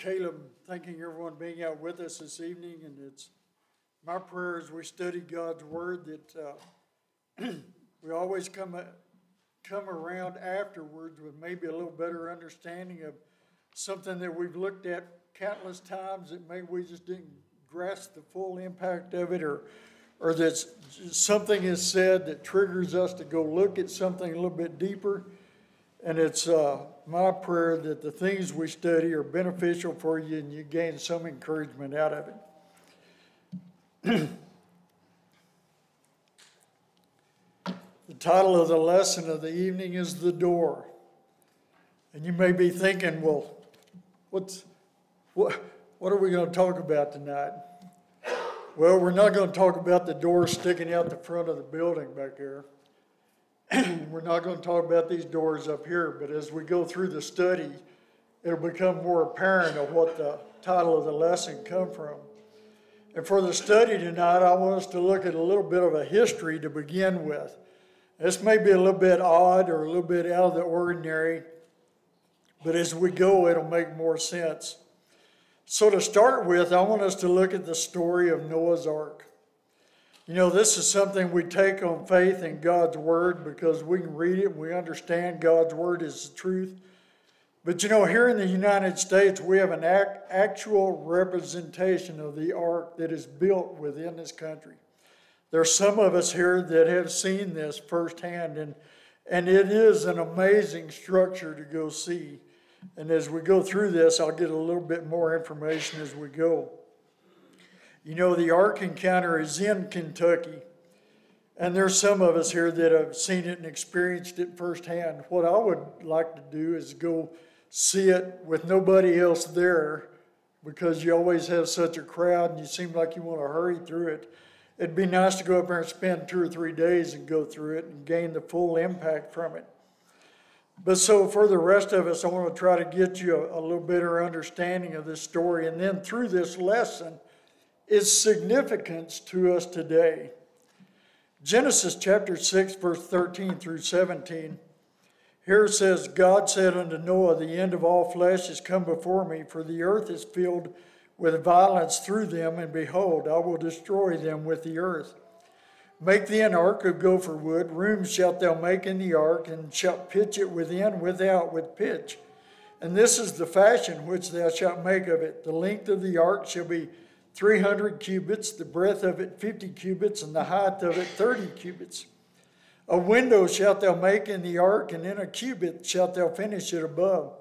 Caleb, thanking everyone being out with us this evening, and it's my prayer as we study God's Word that we always come around afterwards with maybe a little better understanding of something that we've looked at countless times that maybe we just didn't grasp the full impact of it, or that something is said that triggers us to go look at something a little bit deeper. And it's my prayer that the things we study are beneficial for you and you gain some encouragement out of it. The title of the lesson of the evening is The Door. And you may be thinking, well, what are we going to talk about tonight? Well, we're not going to talk about the door sticking out the front of the building back there. We're not going to talk about these doors up here, but as we go through the study, it'll become more apparent of what the title of the lesson comes from. And for the study tonight, I want us to look at a little bit of a history to begin with. This may be a little bit odd or a little bit out of the ordinary, but as we go, it'll make more sense. So to start with, I want us to look at the story of Noah's Ark. You know, this is something we take on faith in God's Word because we can read it and we understand God's Word is the truth. But you know, here in the United States, we have an actual representation of the ark that is built within this country. There's some of us here that have seen this firsthand, and it is an amazing structure to go see. And as we go through this, I'll get a little bit more information as we go. You know, the Ark Encounter is in Kentucky, and there's some of us here that have seen it and experienced it firsthand. What I would like to do is go see it with nobody else there, because you always have such a crowd and you seem like you want to hurry through it. It'd be nice to go up there and spend 2 or 3 days and go through it and gain the full impact from it. But so for the rest of us, I want to try to get you a little better understanding of this story, and then through this lesson, its significance to us today. Genesis chapter 6, verse 13 through 17. Here it says, God said unto Noah, the end of all flesh is come before me, for the earth is filled with violence through them, and behold, I will destroy them with the earth. Make thee an ark of gopher wood, rooms shalt thou make in the ark, and shalt pitch it within, without, with pitch. And this is the fashion which thou shalt make of it. The length of the ark shall be 300 cubits, the breadth of it 50 cubits, and the height of it 30 cubits. A window shalt thou make in the ark, and in a cubit shalt thou finish it above.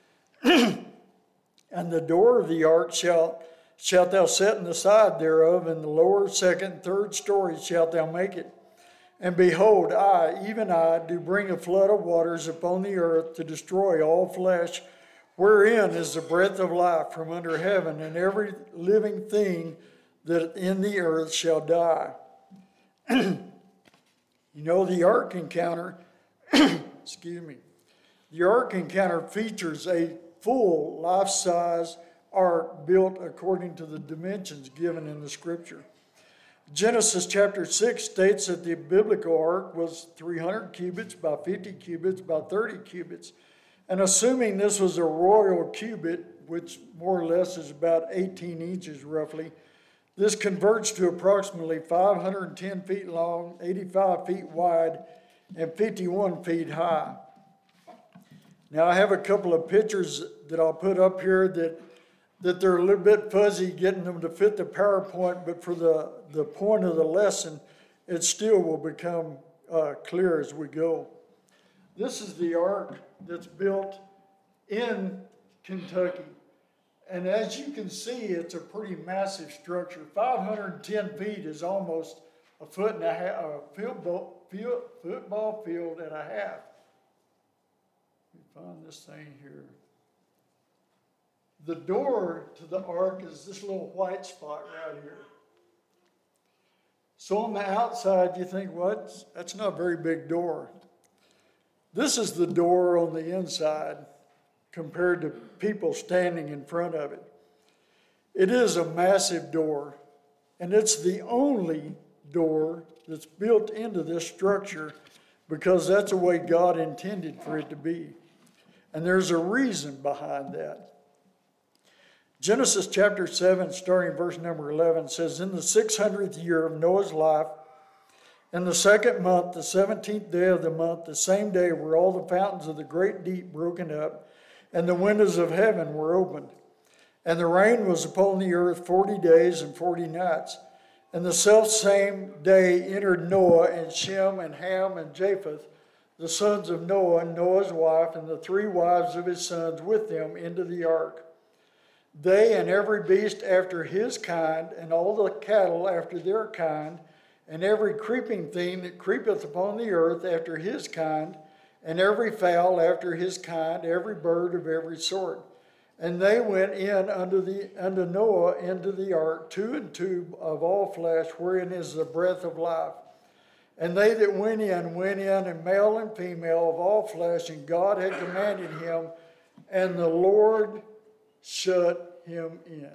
And the door of the ark shalt thou set in the side thereof, and the lower, second, third story shalt thou make it. And behold, I, even I, do bring a flood of waters upon the earth to destroy all flesh, wherein is the breath of life from under heaven, and every living thing that in the earth shall die. You know, the Ark Encounter, the Ark Encounter features a full life-size ark built according to the dimensions given in the Scripture. Genesis chapter 6 states that the biblical ark was 300 cubits by 50 cubits by 30 cubits. And assuming this was a royal cubit, which more or less is about 18 inches roughly, this converts to approximately 510 feet long, 85 feet wide, and 51 feet high. Now, I have a couple of pictures that I'll put up here that they're a little bit fuzzy getting them to fit the PowerPoint, but for the point of the lesson, it still will become clear as we go. This is the ark that's built in Kentucky. And as you can see, it's a pretty massive structure. 510 feet is almost a foot and a half, a football field and a half. Let me find this thing here. The door to the ark is this little white spot right here. So on the outside, you think, well, that's not a very big door. This is the door on the inside compared to people standing in front of it. It is a massive door, and it's the only door that's built into this structure because that's the way God intended for it to be. And there's a reason behind that. Genesis chapter 7, starting verse number 11, says, "In the 600th year of Noah's life, in the second month, the 17th day of the month, the same day were all the fountains of the great deep broken up, and the windows of heaven were opened. And the rain was upon the earth 40 days and 40 nights. And the selfsame day entered Noah and Shem and Ham and Japheth, the sons of Noah, and Noah's wife, and the 3 wives of his sons with them into the ark. They and every beast after his kind, and all the cattle after their kind, and every creeping thing that creepeth upon the earth after his kind, and every fowl after his kind, every bird of every sort. And they went in unto Noah into the ark, 2 and 2 of all flesh, wherein is the breath of life. And they that went in, and male and female of all flesh, and God had commanded him, and the Lord shut him in."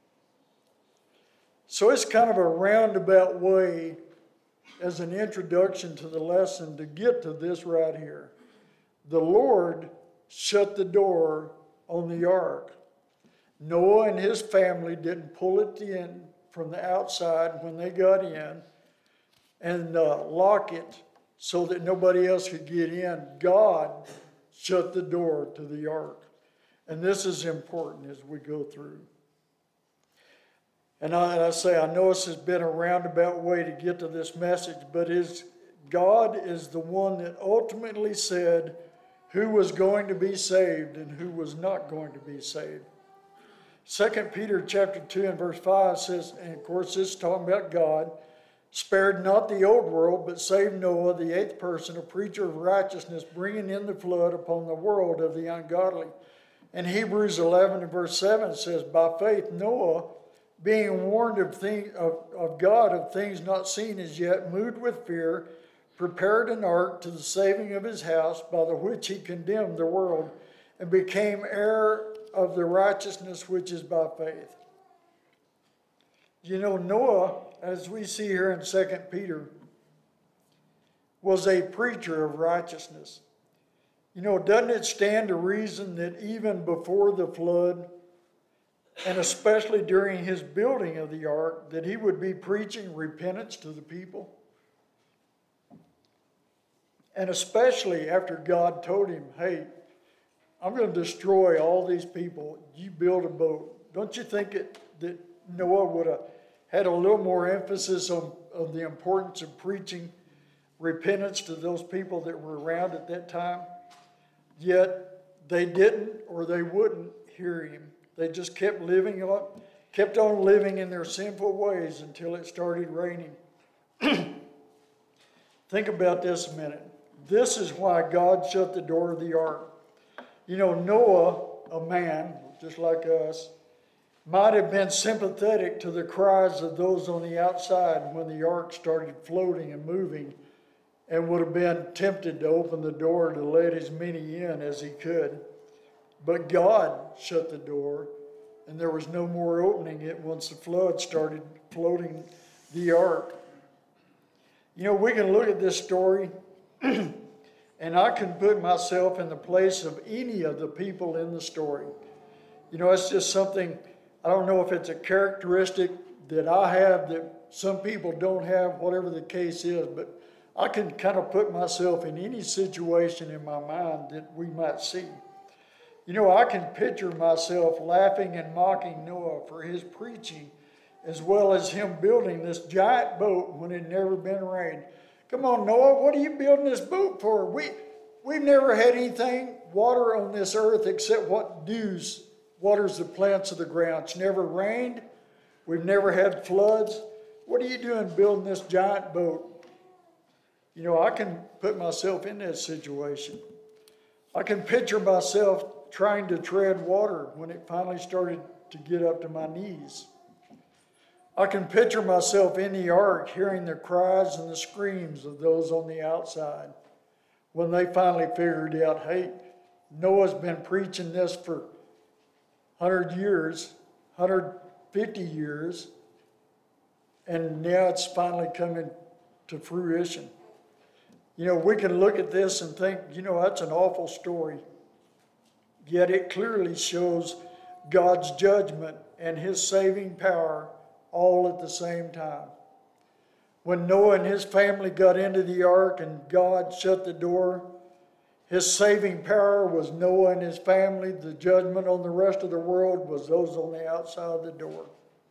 So it's kind of a roundabout way as an introduction to the lesson to get to this right here. The Lord shut the door on the ark. Noah and his family didn't pull it in from the outside when they got in and lock it so that nobody else could get in. God shut the door to the ark. And this is important as we go through. And I say, I know this has been a roundabout way to get to this message, but God is the one that ultimately said who was going to be saved and who was not going to be saved. 2 Peter chapter 2 and verse 5 says, and of course this is talking about God, "Spared not the old world, but saved Noah, the 8th person, a preacher of righteousness, bringing in the flood upon the world of the ungodly." And Hebrews 11 and verse 7 says, "By faith Noah, being warned of God of things not seen as yet, moved with fear, prepared an ark to the saving of his house, by the which he condemned the world, and became heir of the righteousness which is by faith." You know, Noah, as we see here in 2 Peter, was a preacher of righteousness. You know, doesn't it stand to reason that even before the flood, and especially during his building of the ark, that he would be preaching repentance to the people? And especially after God told him, "Hey, I'm going to destroy all these people. You build a boat." Don't you think that Noah would have had a little more emphasis on the importance of preaching repentance to those people that were around at that time? Yet they didn't, or they wouldn't hear him. They just kept on living in their sinful ways until it started raining. Think about this a minute. This is why God shut the door of the ark. You know, Noah, a man just like us, might have been sympathetic to the cries of those on the outside when the ark started floating and moving, and would have been tempted to open the door to let as many in as he could. But God shut the door, and there was no more opening it once the flood started floating the ark. You know, we can look at this story, and I can put myself in the place of any of the people in the story. You know, it's just something, I don't know if it's a characteristic that I have that some people don't have, whatever the case is, but I can kind of put myself in any situation in my mind that we might see. You know, I can picture myself laughing and mocking Noah for his preaching, as well as him building this giant boat when it had never been rained. Come on, Noah, what are you building this boat for? We've never had anything, water on this earth, except what waters the plants of the ground. It's never rained. We've never had floods. What are you doing building this giant boat? You know, I can put myself in that situation. I can picture myself trying to tread water when it finally started to get up to my knees. I can picture myself in the ark hearing the cries and the screams of those on the outside when they finally figured out, hey, Noah's been preaching this for 100 years, 150 years, and now it's finally coming to fruition. You know, we can look at this and think, you know, that's an awful story. Yet it clearly shows God's judgment and his saving power all at the same time. When Noah and his family got into the ark and God shut the door, his saving power was Noah and his family. The judgment on the rest of the world was those on the outside of the door.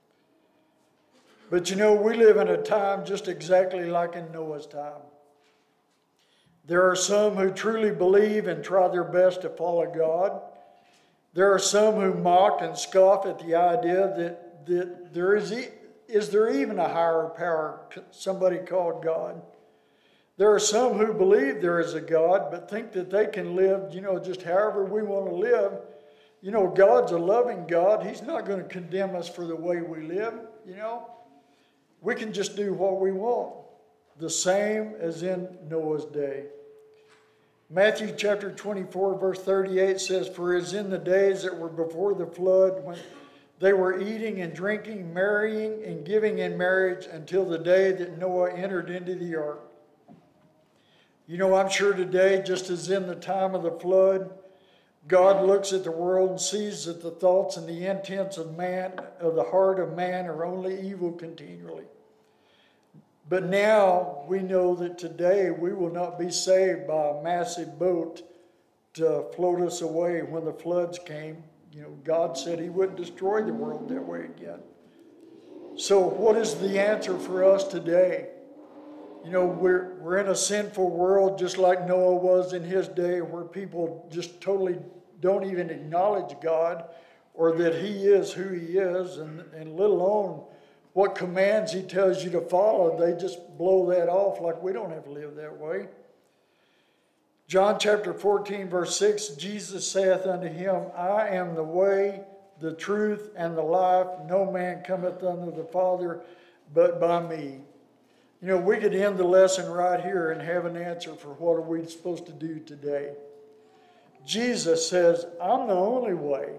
But we live in a time just exactly like in Noah's time. There are some who truly believe and try their best to follow God. There are some who mock and scoff at the idea that there is there even a higher power, somebody called God. There are some who believe there is a God, but think that they can live, just however we want to live. God's a loving God. He's not going to condemn us for the way we live, We can just do what we want, the same as in Noah's day. Matthew chapter 24, verse 38 says, "For as in the days that were before the flood, when they were eating and drinking, marrying and giving in marriage until the day that Noah entered into the ark." I'm sure today, just as in the time of the flood, God looks at the world and sees that the thoughts and the intents of the heart of man are only evil continually. But now we know that today we will not be saved by a massive boat to float us away when the floods came. God said he wouldn't destroy the world that way again. So what is the answer for us today? We're in a sinful world just like Noah was in his day, where people just totally don't even acknowledge God or that he is who he is, and let alone what commands he tells you to follow. They just blow that off like we don't have to live that way. John chapter 14, verse 6, Jesus saith unto him, "I am the way, the truth, and the life. No man cometh unto the Father but by me." We could end the lesson right here and have an answer for what are we supposed to do today. Jesus says, "I'm the only way.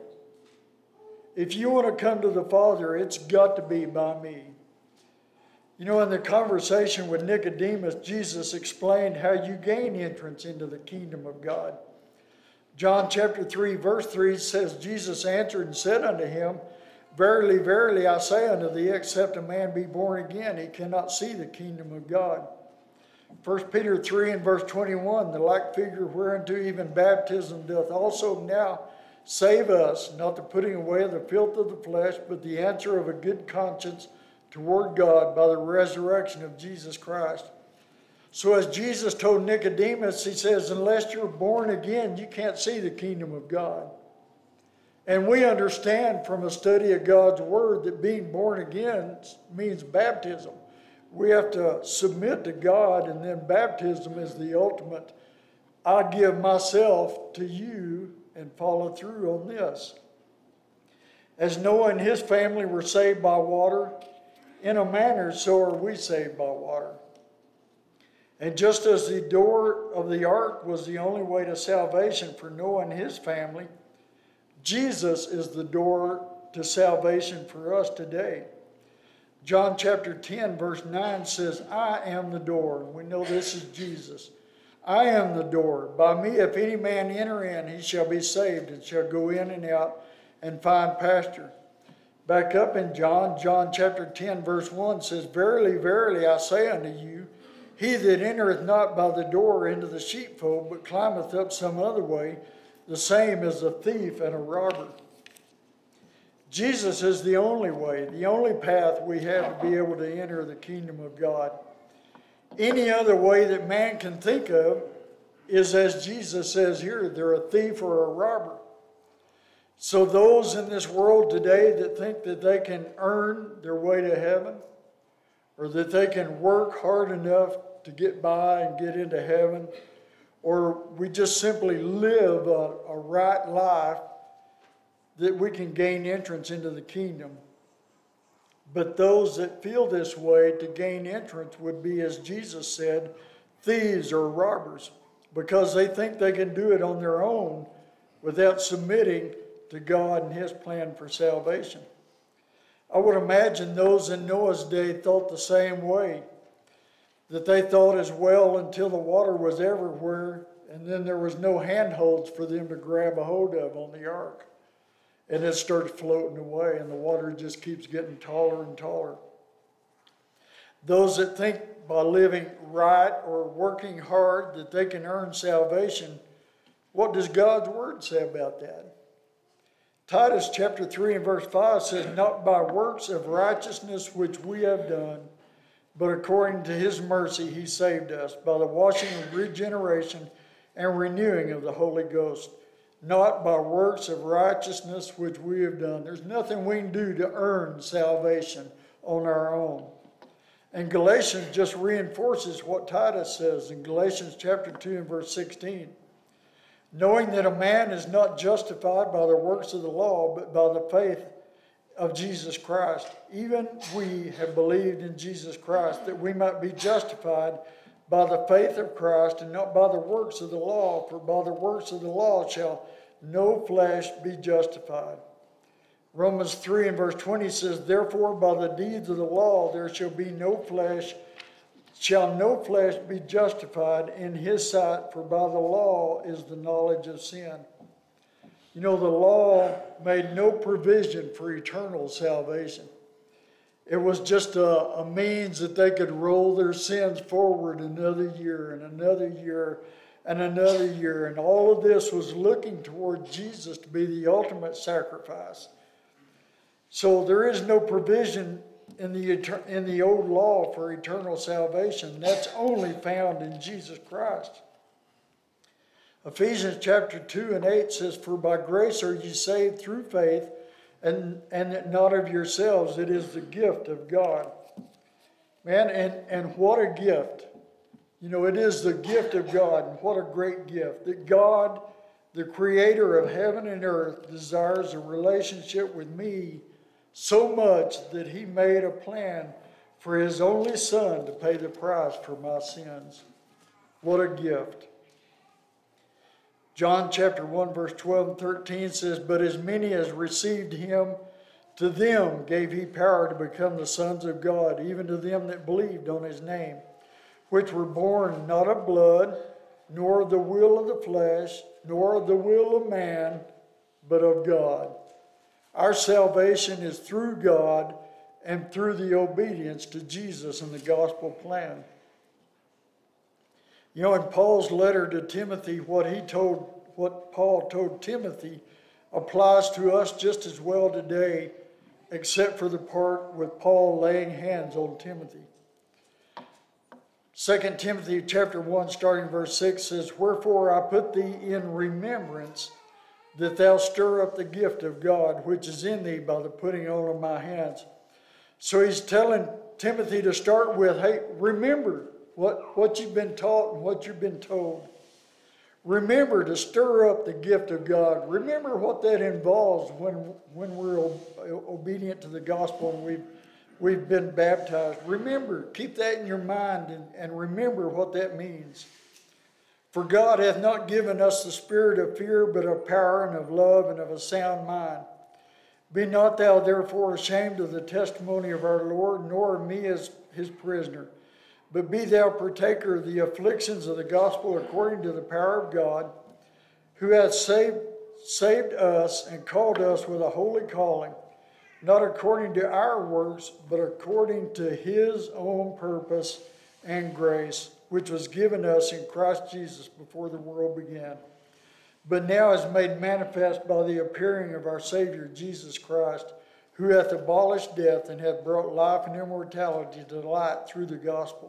If you want to come to the Father, it's got to be by me." In the conversation with Nicodemus, Jesus explained how you gain entrance into the kingdom of God. John chapter 3, verse 3 says, "Jesus answered and said unto him, Verily, verily, I say unto thee, except a man be born again, he cannot see the kingdom of God." 1 Peter 3 and verse 21, "The like figure whereunto even baptism doth also now save us, not the putting away of the filth of the flesh, but the answer of a good conscience toward God by the resurrection of Jesus Christ." So as Jesus told Nicodemus, he says, unless you're born again, you can't see the kingdom of God. And we understand from a study of God's Word that being born again means baptism. We have to submit to God, and then baptism is the ultimate. I give myself to you and follow through on this. As Noah and his family were saved by water, in a manner so are we saved by water. And just as the door of the ark was the only way to salvation for Noah and his family, Jesus is the door to salvation for us today. John chapter 10 verse 9 says, "I am the door." And we know this is Jesus. "I am the door. By me if any man enter in, he shall be saved, and shall go in and out and find pasture." Back up in John chapter 10 verse 1 says, "Verily, verily, I say unto you, he that entereth not by the door into the sheepfold, but climbeth up some other way, the same is a thief and a robber." Jesus is the only way, the only path we have to be able to enter the kingdom of God. Any other way that man can think of is, as Jesus says here, they're a thief or a robber. So those in this world today that think that they can earn their way to heaven, or that they can work hard enough to get by and get into heaven, or we just simply live a right life that we can gain entrance into the kingdom. But those that feel this way to gain entrance would be, as Jesus said, thieves or robbers, because they think they can do it on their own without submitting to God and his plan for salvation. I would imagine those in Noah's day thought the same way, that they thought as well until the water was everywhere, and then there was no handholds for them to grab a hold of on the ark. and it starts floating away, and the water just keeps getting taller and taller. Those that think by living right or working hard that they can earn salvation, what does God's word say about that? Titus chapter 3 and verse 5 says, "Not by works of righteousness which we have done, but according to his mercy he saved us, by the washing of regeneration and renewing of the Holy Ghost." Not by works of righteousness which we have done. There's nothing we can do to earn salvation on our own. And Galatians just reinforces what Titus says in Galatians chapter 2 and verse 16. "Knowing that a man is not justified by the works of the law, but by the faith of Jesus Christ. Even we have believed in Jesus Christ, that we might be justified by the faith of Christ, and not by the works of the law. For by the works of the law shall no flesh be justified." Romans 3 and verse 20 says, "Therefore by the deeds of the law there shall no flesh be justified in his sight, for by the law is the knowledge of sin." You know, the law made no provision for eternal salvation. It was just a means that they could roll their sins forward another year and another year and another year. And all of this was looking toward Jesus to be the ultimate sacrifice. So there is no provision in the old law for eternal salvation. That's only found in Jesus Christ. Ephesians chapter 2 and 8 says, "For by grace are ye saved through faith, and not of yourselves, it is the gift of God." Man, and what a gift. You know, it is the gift of God, and what a great gift. That God, the creator of heaven and earth, desires a relationship with me so much that he made a plan for his only son to pay the price for my sins. What a gift. John chapter 1 verse 12 and 13 says, "But as many as received him, to them gave he power to become the sons of God, even to them that believed on his name, which were born not of blood, nor of the will of the flesh, nor of the will of man, but of God." Our salvation is through God and through the obedience to Jesus and the gospel plan. You know, in Paul's letter to Timothy, what Paul told Timothy applies to us just as well today, except for the part with Paul laying hands on Timothy. 2 Timothy chapter 1, starting verse 6 says, "Wherefore I put thee in remembrance, that thou stir up the gift of God, which is in thee by the putting on of my hands." So he's telling Timothy to start with, hey, remember what you've been taught and what you've been told. Remember to stir up the gift of God. Remember what that involves when we're obedient to the gospel and we've been baptized. Remember, keep that in your mind and remember what that means. "For God hath not given us the spirit of fear, but of power and of love and of a sound mind. Be not thou therefore ashamed of the testimony of our Lord, nor of me as his prisoner. But be thou partaker of the afflictions of the gospel according to the power of God, who hath saved us and called us with a holy calling, not according to our works, but according to his own purpose and grace, which was given us in Christ Jesus before the world began, but now is made manifest by the appearing of our Savior Jesus Christ, who hath abolished death and hath brought life and immortality to light through the gospel."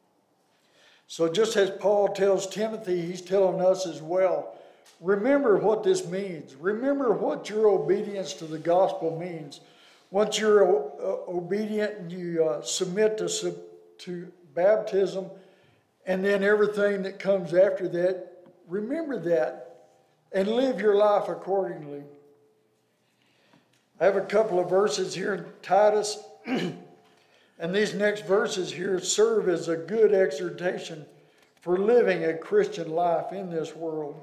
So just as Paul tells Timothy, he's telling us as well. Remember what this means. Remember what your obedience to the gospel means. Once you're obedient and you submit to baptism and then everything that comes after that, remember that and live your life accordingly. I have a couple of verses here in Titus, and these next verses here serve as a good exhortation for living a Christian life in this world.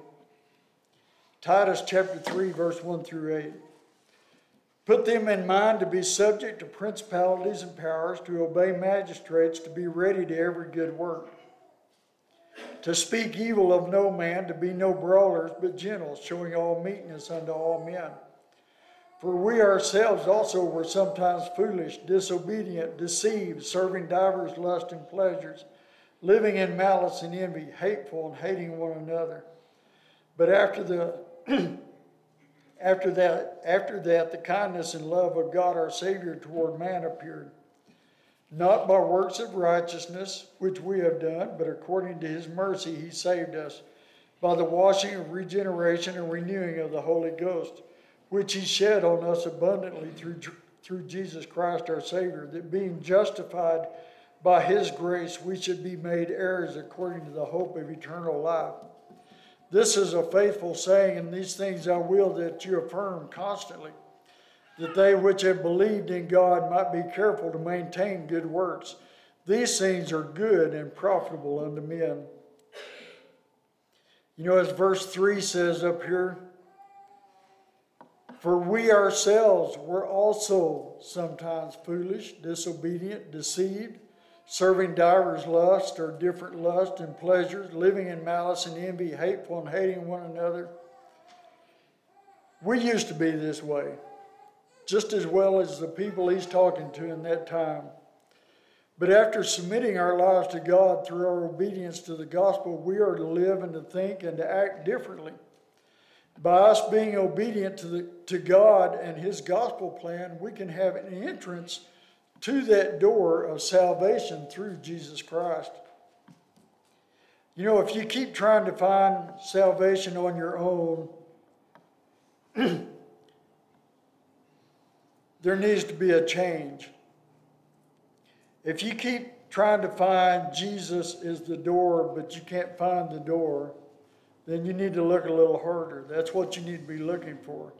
Titus chapter 3, verse 1 through 8. "Put them in mind to be subject to principalities and powers, to obey magistrates, to be ready to every good work, to speak evil of no man, to be no brawlers, but gentle, showing all meekness unto all men. For we ourselves also were sometimes foolish, disobedient, deceived, serving divers lusts and pleasures, living in malice and envy, hateful and hating one another. But after that, the kindness and love of God our Savior toward man appeared, not by works of righteousness which we have done, but according to his mercy he saved us, by the washing of regeneration and renewing of the Holy Ghost, which he shed on us abundantly through Jesus Christ our Savior, that being justified by his grace we should be made heirs according to the hope of eternal life. This is a faithful saying, and these things I will that you affirm constantly, that they which have believed in God might be careful to maintain good works. These things are good and profitable unto men. You know, as verse 3 says up here, for we ourselves were also sometimes foolish, disobedient, deceived, serving divers lusts or different lusts and pleasures, living in malice and envy, hateful and hating one another. We used to be this way, just as well as the people he's talking to in that time. But after submitting our lives to God through our obedience to the gospel, we are to live and to think and to act differently. By us being obedient to God and his gospel plan, we can have an entrance to that door of salvation through Jesus Christ. You know, if you keep trying to find salvation on your own, there needs to be a change. If you keep trying to find Jesus is the door, but you can't find the door, then you need to look a little harder. That's what you need to be looking for.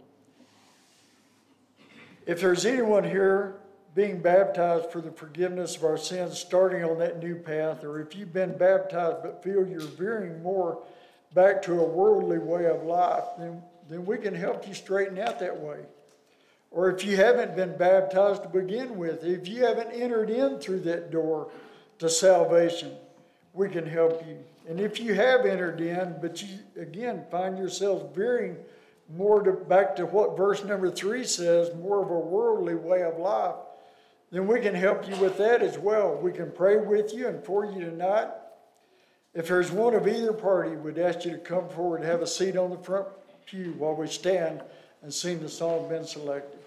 If there's anyone here being baptized for the forgiveness of our sins, starting on that new path, or if you've been baptized but feel you're veering more back to a worldly way of life, then we can help you straighten out that way. Or if you haven't been baptized to begin with, if you haven't entered in through that door to salvation, we can help you. And if you have entered in, but you, again, find yourselves veering more back to what verse number 3 says, more of a worldly way of life, then we can help you with that as well. We can pray with you and for you tonight. If there's one of either party, we'd ask you to come forward and have a seat on the front pew while we stand and sing the song been selected.